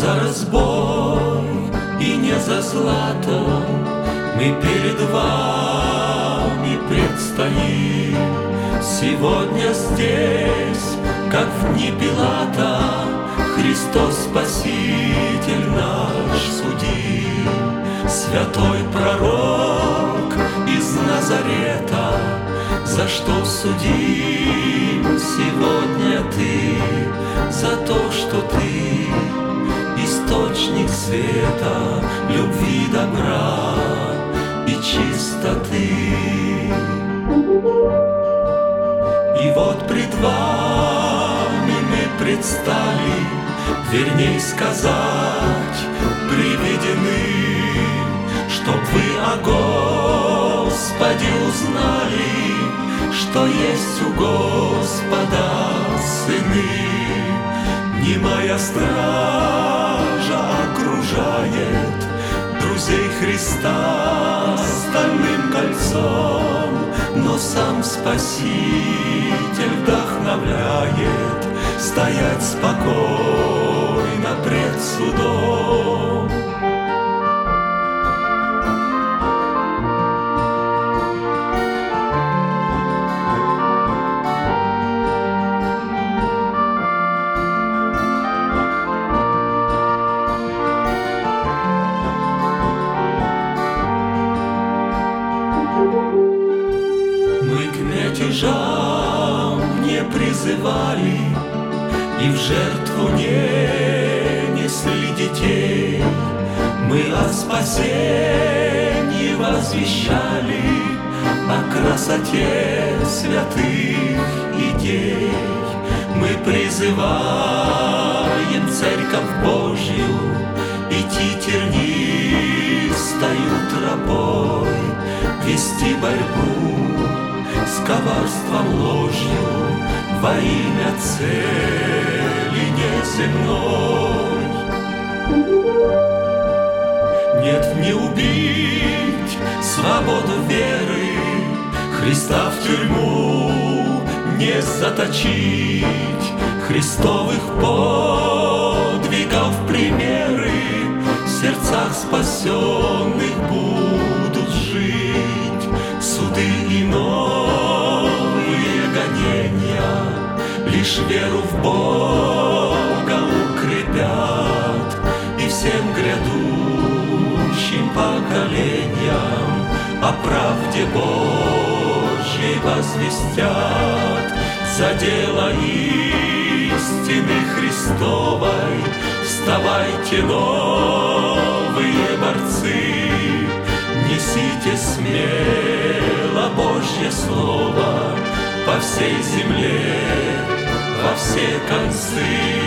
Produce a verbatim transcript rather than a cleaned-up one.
за разбой и не за злато мы перед вами предстоим. Сегодня здесь, как в дни Пилата, Христос Спаситель наш судим. Святой пророк из Назарета, за что судим сегодня ты? За то, что ты источник света, любви, добра и чистоты. И вот пред вами мы предстали, верней сказать, приведены, чтоб вы о Господе узнали, что есть у Господа сыны. Немая стража окружает друзей Христа стальным кольцом, но сам Спаситель вдохновляет стоять спокойно пред судом. Мы к мятежам не призывали и в жертву не несли детей. Мы о спасении возвещали, о красоте святых идей. Мы призываем Церковь Божью идти тернистою тропой, вести борьбу с коварством, ложью во имя цели неземной. Нет, не убить свободу веры, Христа в тюрьму не заточить, Христовых подвигов примеры в сердцах спасенных будут жить. Суды и новые гонения лишь веру в Бога укрепят, и всем грядущим поколениям о правде Божьей возвестят. За дело истины Христовой вставайте, новые борцы, несите смело Божье Слово по всей земле, во все концы.